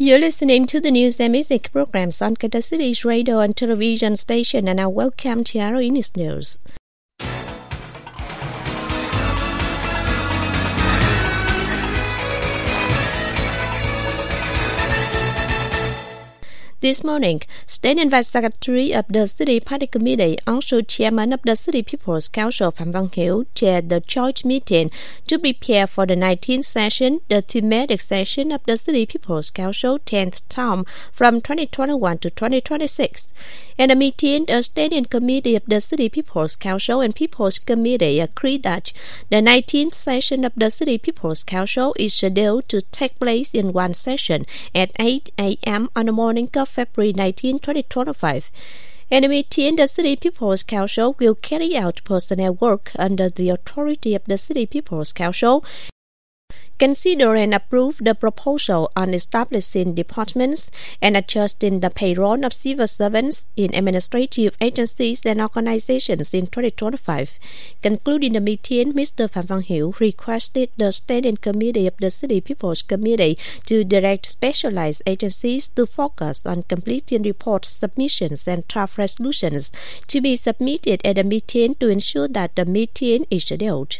You're listening to the news and music programs on Qatar City's radio and television station, and now welcome to our news. This morning, State and Vice Secretary of the City Party Committee, also Chairman of the City People's Council, Phạm Văn Hiếu, chaired the joint meeting to prepare for the 19th session, the thematic session of the City People's Council 10th term from 2021 to 2026. In the meeting, the Standing Committee of the City People's Council and People's Committee agreed that the 19th session of the City People's Council is scheduled to take place in one session at 8 a.m. on the morning of February 19, 2025. In the meeting, the City People's Council will carry out personnel work under the authority of the City People's Council, consider and approve the proposal on establishing departments and adjusting the payroll of civil servants in administrative agencies and organizations in 2025. Concluding the meeting, Mr. Phạm Văn Hiếu requested the Standing Committee of the City People's Committee to direct specialized agencies to focus on completing report submissions and draft resolutions to be submitted at the meeting to ensure that the meeting is scheduled.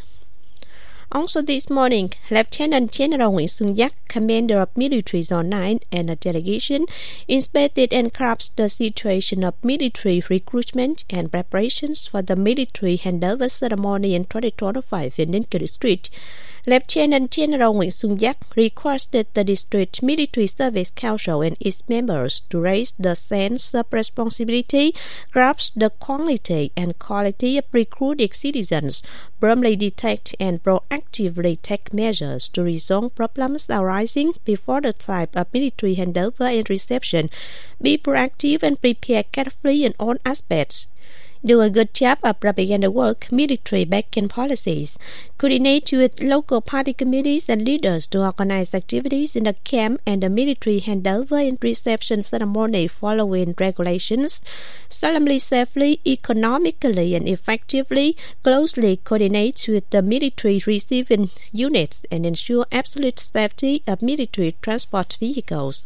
Also this morning, Lieutenant General Nguyễn Xuân Giáp, Commander of Military Zone 9, and a delegation inspected and grasped the situation of military recruitment and preparations for the military handover ceremony in 2025 in Ninh Kiều District. Lieutenant General Nguyễn Xuân Giáp requested the District Military Service Council and its members to raise the sense of responsibility, grasp the quality and quality of recruited citizens, promptly detect and proactively take measures to resolve problems arising before the type of military handover and reception, be proactive and prepare carefully in all aspects. Do a good job of propaganda work, military back-end policies. Coordinate with local party committees and leaders to organize activities in the camp and the military handover and reception ceremony following regulations. Solemnly, safely, economically, and effectively closely coordinate with the military receiving units and ensure absolute safety of military transport vehicles.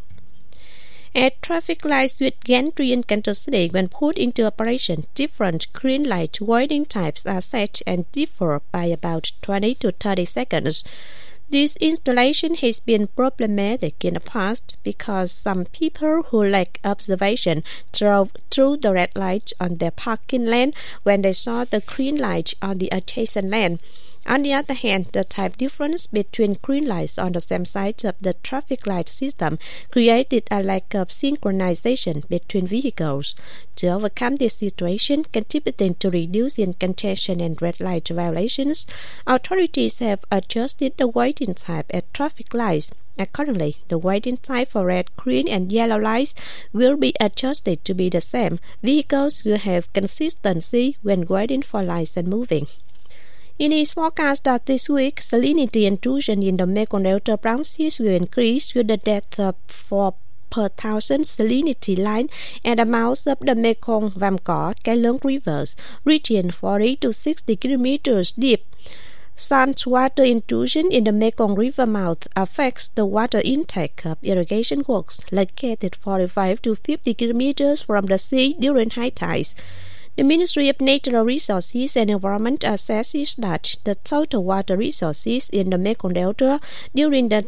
At traffic lights with gantry in Kansas City, when put into operation, different green light waiting types are set and differ by about 20 to 30 seconds. This installation has been problematic in the past because some people who lack observation drove through the red light on their parking lane when they saw the green light on the adjacent lane. On the other hand, the type difference between green lights on the same side of the traffic light system created a lack of synchronization between vehicles. To overcome this situation, contributing to reducing congestion and red light violations, authorities have adjusted the waiting type at traffic lights. Accordingly, the waiting type for red, green, and yellow lights will be adjusted to be the same. Vehicles will have consistency when waiting for lights and moving. It is forecast that this week, salinity intrusion in the Mekong Delta branches will increase with the depth of 4 per 1,000 salinity line at the mouths of the Mekong, Vàm Cỏ, Cái Lớn rivers, reaching 40 to 60 kilometers deep. Saltwater intrusion in the Mekong River mouth affects the water intake of irrigation works located 45 to 50 kilometers from the sea during high tides. The Ministry of Natural Resources and Environment assesses that the total water resources in the Mekong Delta during the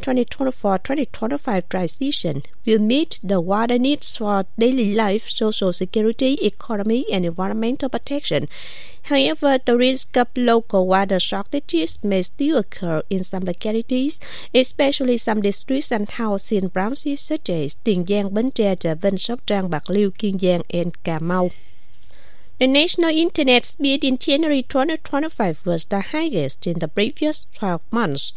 2024-2025 dry season will meet the water needs for daily life, social security, economy, and environmental protection. However, the risk of local water shortages may still occur in some localities, especially some districts and housing branches such as Tiền Giang, Bến Tre, Trà Vinh, Sóc Trăng, Bạc Liêu, Kiên Giang, and Cà Mau. The national internet speed in January 2025 was the highest in the previous 12 months.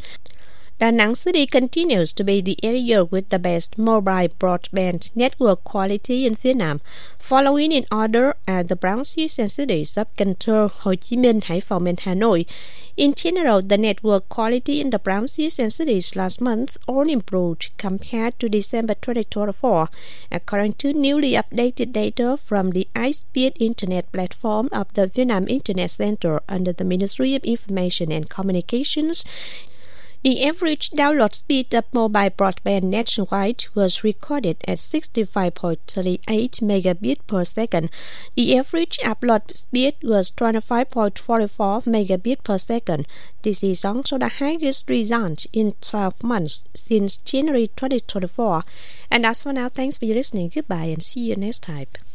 Da Nang City continues to be the area with the best mobile broadband network quality in Vietnam, following in order are the branches and cities of Cần Thơ, Hồ Chí Minh, Hải Phòng, and Hanoi. In general, the network quality in the branches and cities last month all improved compared to December 2024, according to newly updated data from the high-speed internet platform of the Vietnam Internet Center under the Ministry of Information and Communications. The average download speed of mobile broadband nationwide was recorded at 65.38 megabits per second. The average upload speed was 25.44 megabits per second. This is also the highest result in 12 months since January 2024. And as for now, thanks for listening. Goodbye and see you next time.